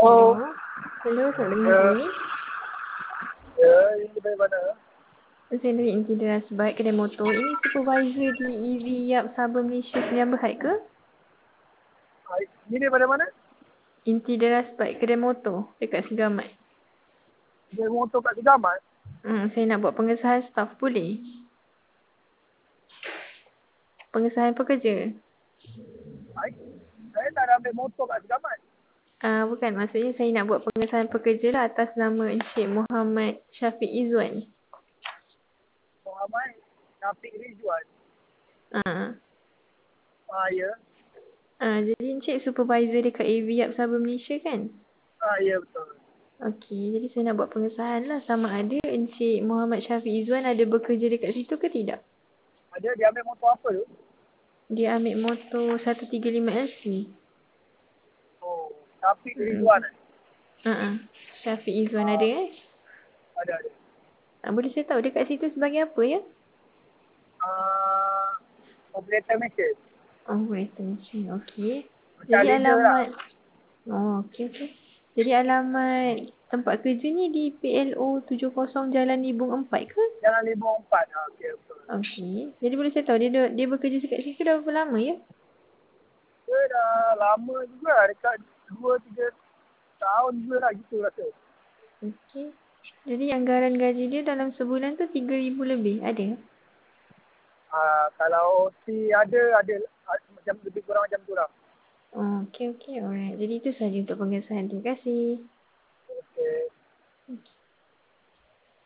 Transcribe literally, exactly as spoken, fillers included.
Oh, Hello. Hello, selamat ya, pagi. ya, ini dari mana? Saya dari Inti Deras Bike Kedai Motor. Ini supervisor di E V Yap Sabah Malaysia Sdn Bhd ke? Ah, Ini daripada mana? Inti Deras Bike Kedai Motor dekat Segamat. Dari motor kat Segamat. Hmm, saya nak buat pengesahan staff, boleh? Pengesahan pekerja. Ai, Saya tak ada ambil motor kat Segamat. Ah, bukan, maksudnya saya nak buat pengesahan pekerja lah atas nama Encik Muhammad Syafiq Izzuan. Muhammad Syafiq Rizwan. Ah, Ah, ya. ah, jadi Encik supervisor dekat E V Yap Sabah Malaysia kan? Ah, ya, betul. Okey, jadi saya nak buat pengesahan lah sama ada Encik Muhammad Syafiq Izzuan ada bekerja dekat situ ke tidak? Ada dia ambil motor apa tu? Dia ambil motor seratus tiga puluh lima L C. Oh, Syafiq Hmm. Rizwan eh? Uh-uh. Syafiq Izzuan ada Ah, eh? ada, ada. Ah, boleh saya tahu dekat situ sebagai apa ya? Ah, operator mesin. Oh, retention. Okey. Macam Jadi leader lah. alamat. Oh, okey okey. Jadi alamat tempat kerja ni di P L O tujuh puluh Jalan Libung empat ke? Jalan lima empat. Ah, okey, betul. Okey. Jadi boleh saya tahu dia dia, dia bekerja dekat situ dah berapa lama ya? Dia dah lama juga lah. Dekat dua tiga tahun juga lah gitu rasa. Okey. Jadi anggaran gaji dia dalam sebulan tu tiga ribu lebih, ada? Ah, kalau O T ada, ada ah, macam lebih kurang macam tu lah. Oh, okey okey. Alright. Jadi itu sahaja untuk pengesahan. Terima kasih. Okey.